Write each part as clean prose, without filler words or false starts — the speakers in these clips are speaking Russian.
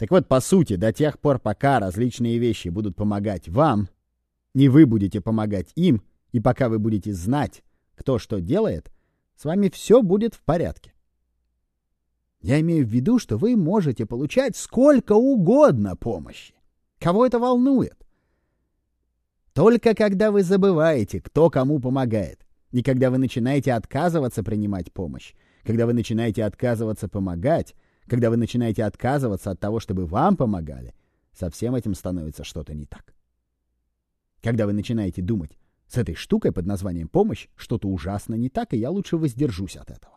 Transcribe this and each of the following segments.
Так вот, по сути, до тех пор, пока различные вещи будут помогать вам, и вы будете помогать им, и пока вы будете знать, кто что делает, с вами все будет в порядке. Я имею в виду, что вы можете получать сколько угодно помощи. Кого это волнует? Только когда вы забываете, кто кому помогает, и когда вы начинаете отказываться принимать помощь, когда вы начинаете отказываться помогать, когда вы начинаете отказываться от того, чтобы вам помогали, со всем этим становится что-то не так. Когда вы начинаете думать, с этой штукой под названием помощь что-то ужасно не так, и я лучше воздержусь от этого.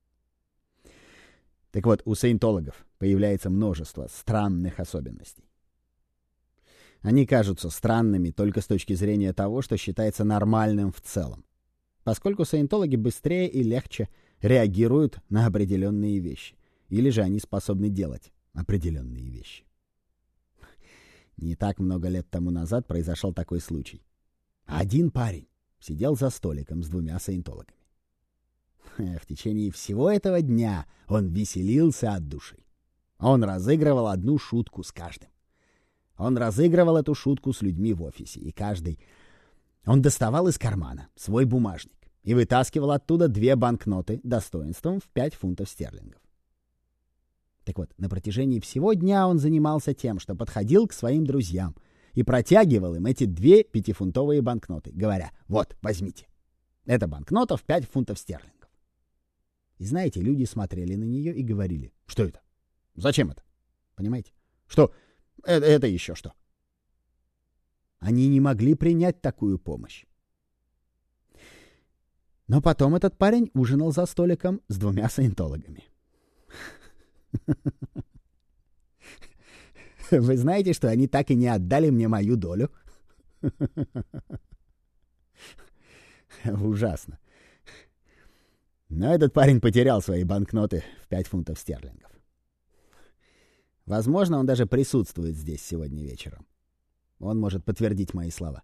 Так вот, у саентологов появляется множество странных особенностей. Они кажутся странными только с точки зрения того, что считается нормальным в целом, поскольку саентологи быстрее и легче реагируют на определенные вещи, или же они способны делать определенные вещи. Не так много лет тому назад произошел такой случай. Один парень сидел за столиком с двумя саентологами. В течение всего этого дня он веселился от души. Он разыгрывал одну шутку с каждым. Он разыгрывал эту шутку с людьми в офисе, и каждый... Он доставал из кармана свой бумажник и вытаскивал оттуда 2 банкноты достоинством в 5 фунтов стерлингов. Так вот, на протяжении всего дня он занимался тем, что подходил к своим друзьям и протягивал им эти 2 пятифунтовые банкноты, говоря: «Вот, возьмите. Это банкнота в 5 фунтов стерлингов». И знаете, люди смотрели на нее и говорили: «Что это? Зачем это? Понимаете? Что? Это еще что?» Они не могли принять такую помощь. Но потом этот парень ужинал за столиком с 2 саентологами. Вы знаете, что они так и не отдали мне мою долю? Ужасно. Но этот парень потерял свои банкноты в 5 фунтов стерлингов. Возможно, он даже присутствует здесь сегодня вечером. Он может подтвердить мои слова.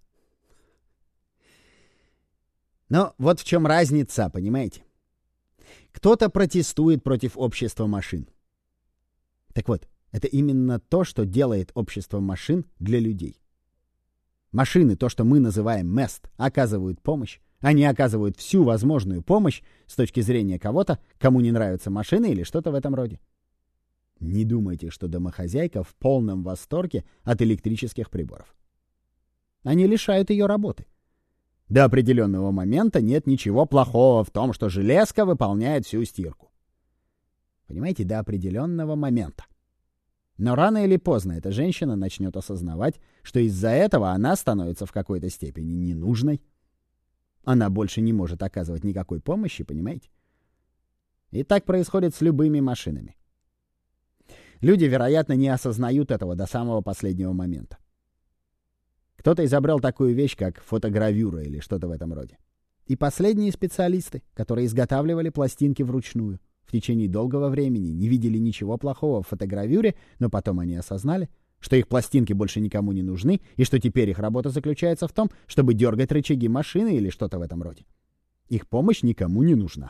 Но вот в чем разница, понимаете? Кто-то протестует против общества машин. Так вот, это именно то, что делает общество машин для людей. Машины, то, что мы называем МЭСТ, оказывают помощь. Они оказывают всю возможную помощь с точки зрения кого-то, кому не нравятся машины или что-то в этом роде. Не думайте, что домохозяйка в полном восторге от электрических приборов. Они лишают ее работы. До определенного момента нет ничего плохого в том, что железка выполняет всю стирку. Понимаете, до определенного момента. Но рано или поздно эта женщина начнет осознавать, что из-за этого она становится в какой-то степени ненужной. Она больше не может оказывать никакой помощи, понимаете? И так происходит с любыми машинами. Люди, вероятно, не осознают этого до самого последнего момента. Кто-то изобрел такую вещь, как фотогравюра или что-то в этом роде. И последние специалисты, которые изготавливали пластинки вручную, в течение долгого времени не видели ничего плохого в фотогравюре, но потом они осознали, что их пластинки больше никому не нужны, и что теперь их работа заключается в том, чтобы дергать рычаги машины или что-то в этом роде. Их помощь никому не нужна.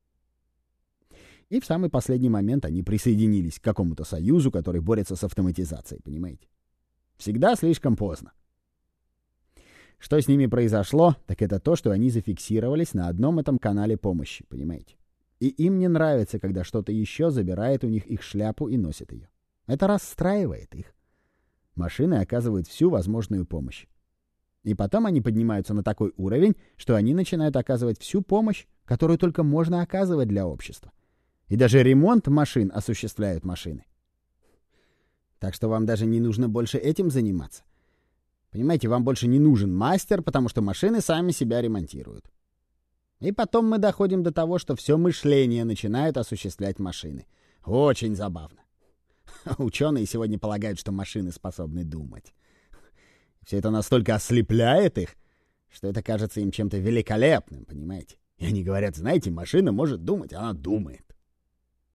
И в самый последний момент они присоединились к какому-то союзу, который борется с автоматизацией, понимаете? Всегда слишком поздно. Что с ними произошло, так это то, что они зафиксировались на одном этом канале помощи, понимаете? И им не нравится, когда что-то еще забирает у них их шляпу и носит ее. Это расстраивает их. Машины оказывают всю возможную помощь. И потом они поднимаются на такой уровень, что они начинают оказывать всю помощь, которую только можно оказывать для общества. И даже ремонт машин осуществляют машины. Так что вам даже не нужно больше этим заниматься. Понимаете, вам больше не нужен мастер, потому что машины сами себя ремонтируют. И потом мы доходим до того, что все мышление начинают осуществлять машины. Очень забавно. Ученые сегодня полагают, что машины способны думать. Все это настолько ослепляет их, что это кажется им чем-то великолепным, понимаете? И они говорят: знаете, машина может думать, она думает.